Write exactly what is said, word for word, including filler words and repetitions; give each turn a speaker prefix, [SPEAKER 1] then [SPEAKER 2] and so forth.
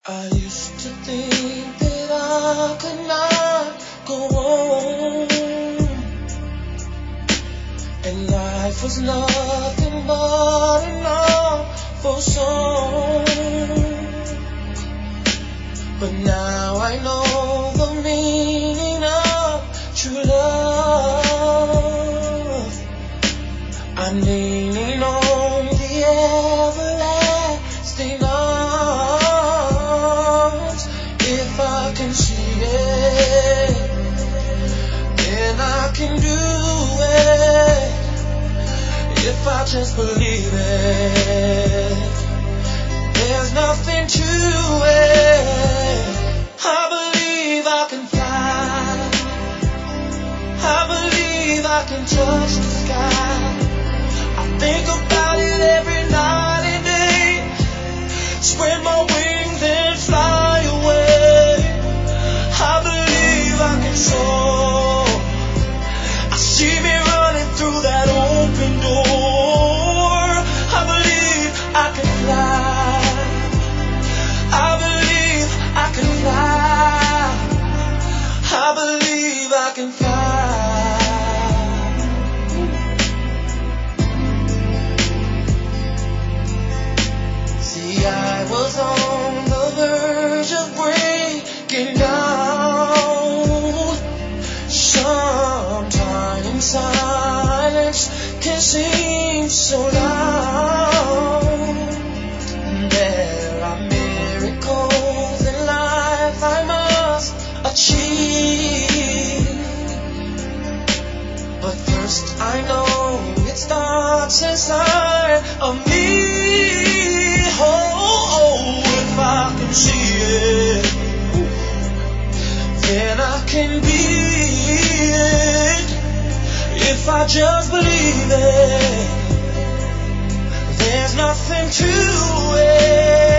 [SPEAKER 1] I used to think that I could not go on, and life was nothing but an awful song. But now I know the meaning of true love. I'm leaning on the everlasting arms. If I can see it, then I can do it. If I just believe it, there's nothing to it. I believe I can fly. I believe I can touch the sky. I think about it every night and day. Spread my wings and fly away. I believe I can soar. I see me running through that open door. I believe I can fly. I believe I can fly. I believe I can fly. See, I was on the verge of breaking down. Sometimes silence can seem so loud. There are miracles in life I must achieve. But first I know it starts inside of me. Oh, oh, if I can see it, then I can be it. If I just believe it, there's nothing to it.